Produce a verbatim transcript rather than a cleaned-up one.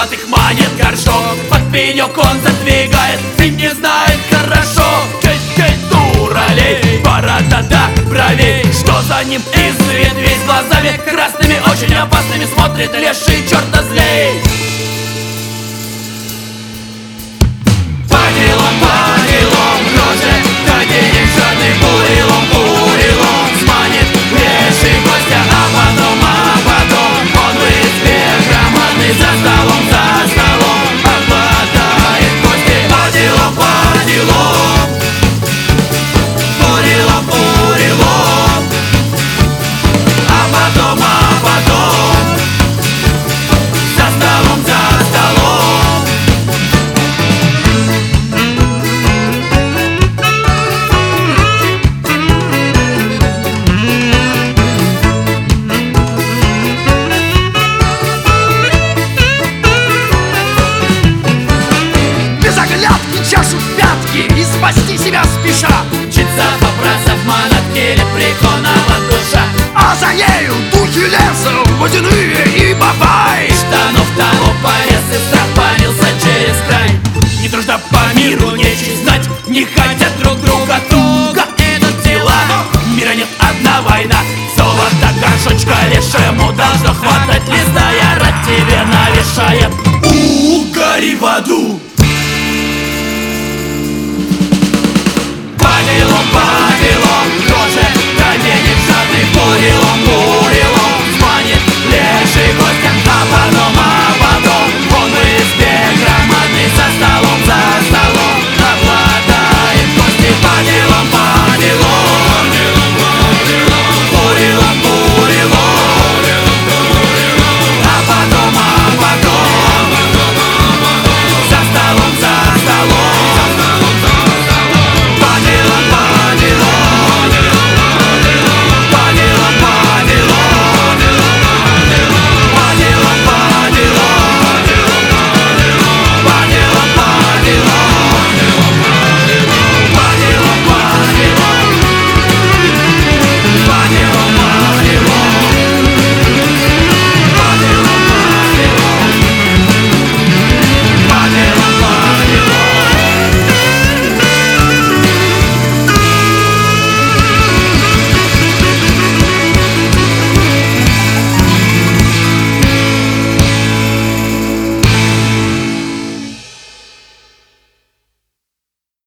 золотых монет горшок. Под пенек он задвигает, и не знает хорошо. Кей-кей, дуралей, борода до бровей. Что за ним из ветвей с глазами красными, очень опасными смотрит леший черта злей. По делам, по делам, роже, да денег жадный бурелом, бурелом сманит леший гостя, а потом, а потом он выспех громадный за столом, за столом обладает кости. По делам, по делам, бурелом, бурелом, а потом, а потом за столом, за столом. Чашу пятки и спасти себя спеша. Мчится по прасов монотке лепреконова душа. А за нею духи леса, водяные и бабай. Штанов того порез и страх полился через край. Не дружно по миру, нечисть знать, не хотят друг друга. Туго идут дела, мира нет, одна война. Золото горшочка лешему должно хватать. Листа я рад тебе навек.